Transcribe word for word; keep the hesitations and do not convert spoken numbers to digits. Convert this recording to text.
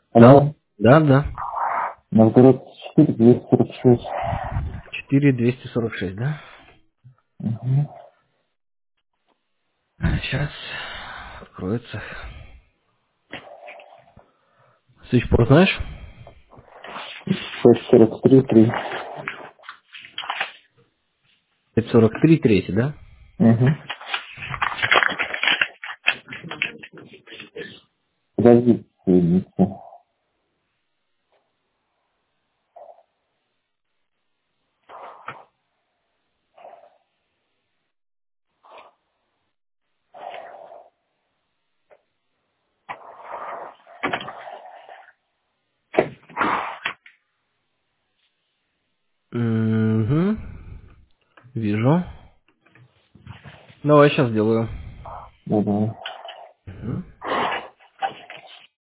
Алло. Алло. Да, да. Новгород четыре, двести сорок шесть. Четыре двести сорок шесть, да? Угу. Сейчас откроется. Switchport знаешь? шесть сорок три, три. пять сорок три третий, да? Угу. Подожди, соедините. Угу. Вижу. Давай сейчас сделаю. Да, да.